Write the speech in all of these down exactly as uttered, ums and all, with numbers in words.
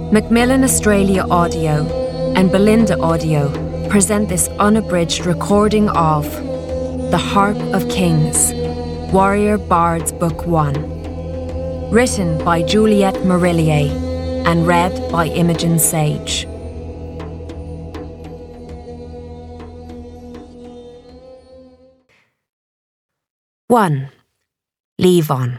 Macmillan Australia Audio and Belinda Audio present this unabridged recording of The Harp of Kings, Warrior Bards Book one. Written by Juliette Marillier and read by Imogen Sage. one. Levon.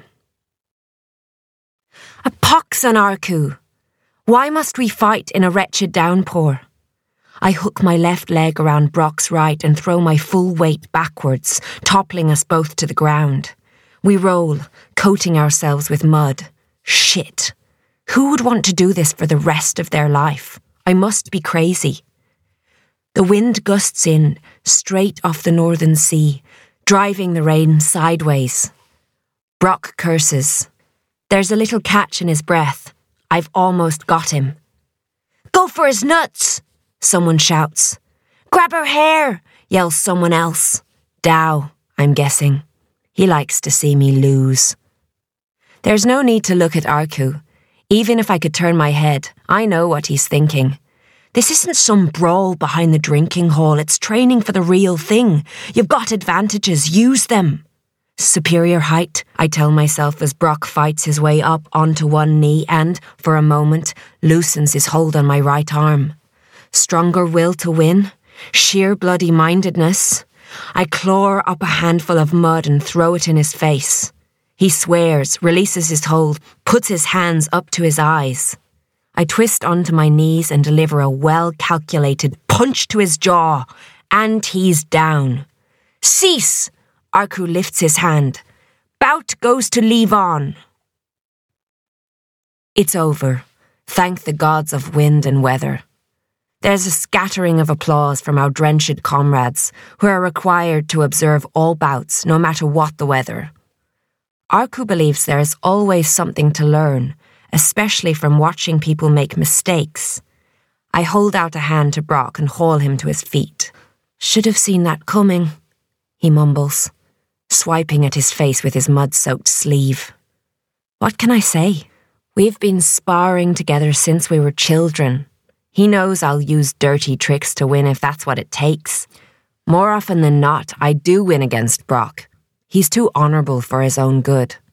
A pox on Arkoo! Why must we fight in a wretched downpour? I hook my left leg around Brock's right and throw my full weight backwards, toppling us both to the ground. We roll, coating ourselves with mud. Shit. Who would want to do this for the rest of their life? I must be crazy. The wind gusts in, straight off the northern sea, driving the rain sideways. Brock curses. There's a little catch in his breath. I've almost got him. Go for his nuts! Someone shouts. Grab her hair! Yells someone else. Dow, I'm guessing. He likes to see me lose. There's no need to look at Arkoo. Even if I could turn my head, I know what he's thinking. This isn't some brawl behind the drinking hall. It's training for the real thing. You've got advantages. Use them. Superior height, I tell myself as Brock fights his way up onto one knee and, for a moment, loosens his hold on my right arm. Stronger will to win? Sheer bloody mindedness? I claw up a handful of mud and throw it in his face. He swears, releases his hold, puts his hands up to his eyes. I twist onto my knees and deliver a well-calculated punch to his jaw, and he's down. Cease! Arkoo lifts his hand. Bout goes to Levon. It's over. Thank the gods of wind and weather. There's a scattering of applause from our drenched comrades, who are required to observe all bouts, no matter what the weather. Arkoo believes there is always something to learn, especially from watching people make mistakes. I hold out a hand to Brock and haul him to his feet. Should have seen that coming, he mumbles, swiping at his face with his mud-soaked sleeve. What can I say? We've been sparring together since we were children. He knows I'll use dirty tricks to win if that's what it takes. More often than not, I do win against Brock. He's too honourable for his own good.